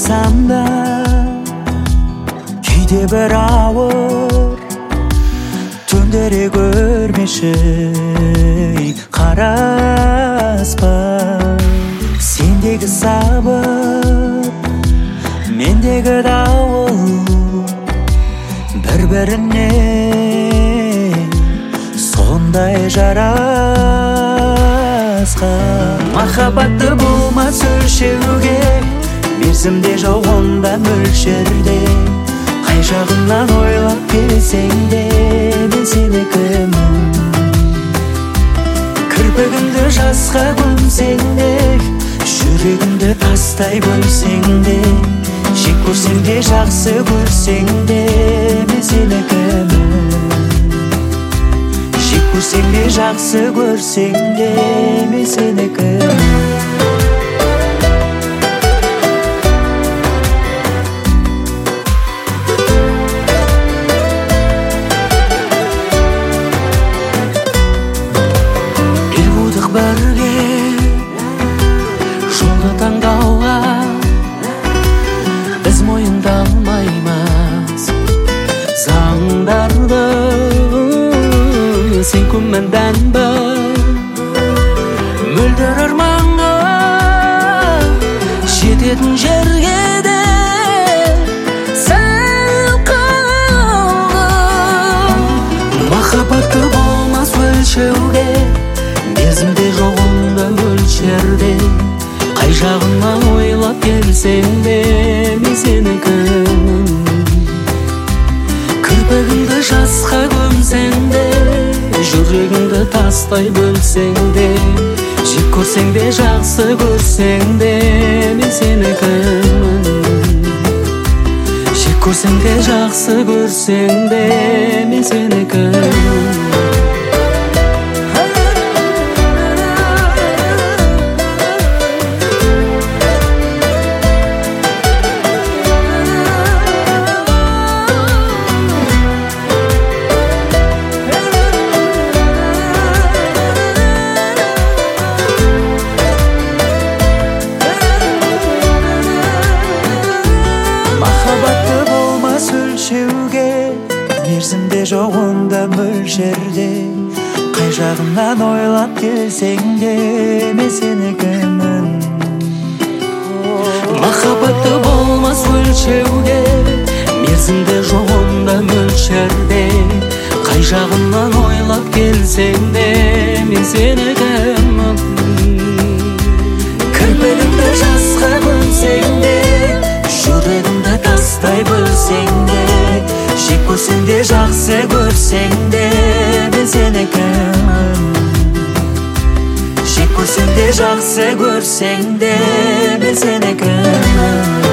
ойласам да кейде бір ауыр түндері көрмеші қараспа. Сендегі сабыр, мендегі дауыл бір-біріне сондай жарасқан. Махаббатты болмас өлшеуге, мерзімде жоқ онда мөлшерде. Қай жағынан ойлап келсең де мен сенікімін. Кірпігімді жасқа көмсең де, жүрегімді тастай бөлсең де, жек көрсең де жақсы көрсең де мен сенікімін. Жек көрсең де жақсы көрсең де мен сенікімін. Бірге жолды таңдауға біз мойындалмаймыз заңдарды. Сен күмәнданба мөлдір арманға жететін жерге де сәл қалдың. Махаббатты болмас өлшеуге, мерзімде жоқ онда мөлшерде. Қай жағынан ойлап келсең де мен сенікімін. Кірпігімді жасқа көмсең де, жүрегімді тастай бөлсең де, жек көрсең де жақсы көрсең де мен сенікімін. Жек көрсең де жақсы көрсең де мен сенікімін. Мерзімде жоқ онда мөлшерде. Қай жағынан ойлап келсең де мен сенікімін. Махаббатты болмас өлшеуге, мерзімде жоқ онда мөлшерде. Қай жағынан ойлап келсең де мен сенікімін. Кірпігімді жасқа көмсең де, жүрегімді тастай бөлсең де, жек көрсең де жақсы көрсең де мен сенікімін. Жек көрсең де жақсы көрсең де мен сенікімін.